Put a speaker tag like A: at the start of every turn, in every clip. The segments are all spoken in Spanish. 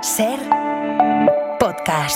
A: Ser podcast.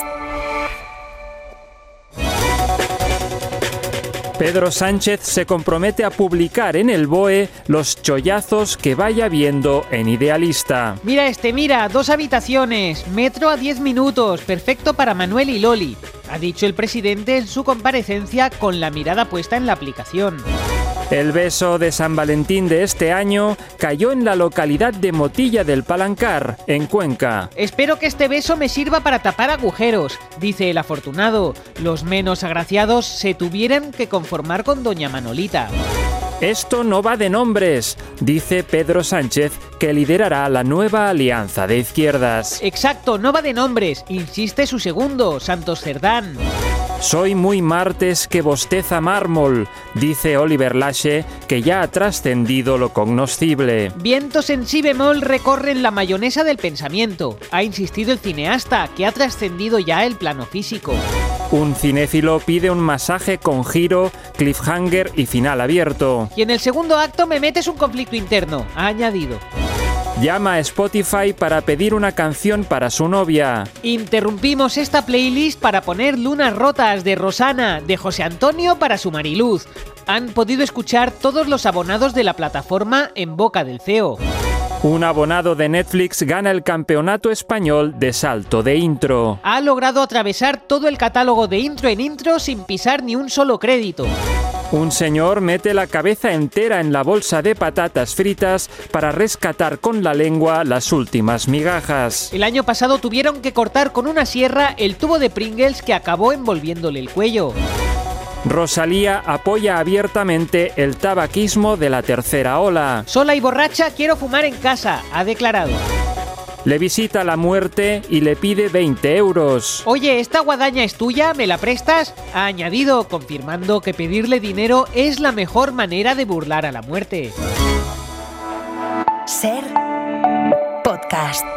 B: Pedro Sánchez se compromete a publicar en el BOE los chollazos que vaya viendo en Idealista.
C: Mira, 2 habitaciones, metro a 10 minutos, perfecto para Manuel y Loli, ha dicho el presidente en su comparecencia con la mirada puesta en la aplicación.
B: El beso de San Valentín de este año cayó en la localidad de Motilla del Palancar, en Cuenca.
C: Espero que este beso me sirva para tapar agujeros, dice el afortunado. Los menos agraciados se tuvieran que conformar con doña Manolita.
B: Esto no va de nombres, dice Pedro Sánchez, que liderará la nueva alianza de izquierdas.
C: Exacto, no va de nombres, insiste su segundo, Santos Cerdán.
B: Soy muy martes que bosteza mármol, dice Oliver Lache, que ya ha trascendido lo cognoscible.
C: Vientos en si bemol recorren la mayonesa del pensamiento, ha insistido el cineasta, que ha trascendido ya el plano físico.
B: Un cinéfilo pide un masaje con giro, cliffhanger y final abierto.
C: Y en el segundo acto me metes un conflicto interno, ha añadido.
B: Llama a Spotify para pedir una canción para su novia.
C: Interrumpimos esta playlist para poner Lunas Rotas de Rosana, de José Antonio para su Mariluz. Han podido escuchar todos los abonados de la plataforma en boca del CEO.
B: Un abonado de Netflix gana el campeonato español de salto de intro.
C: Ha logrado atravesar todo el catálogo de intro en intro sin pisar ni un solo crédito.
B: Un señor mete la cabeza entera en la bolsa de patatas fritas para rescatar con la lengua las últimas migajas.
C: El año pasado tuvieron que cortar con una sierra el tubo de Pringles que acabó envolviéndole el cuello.
B: Rosalía apoya abiertamente el tabaquismo de la tercera ola.
C: Sola y borracha quiero fumar en casa, ha declarado.
B: Le visita la muerte y le pide 20 euros.
C: Oye, ¿esta guadaña es tuya? ¿Me la prestas? Ha añadido, confirmando que pedirle dinero es la mejor manera de burlar a la muerte.
A: Ser podcast.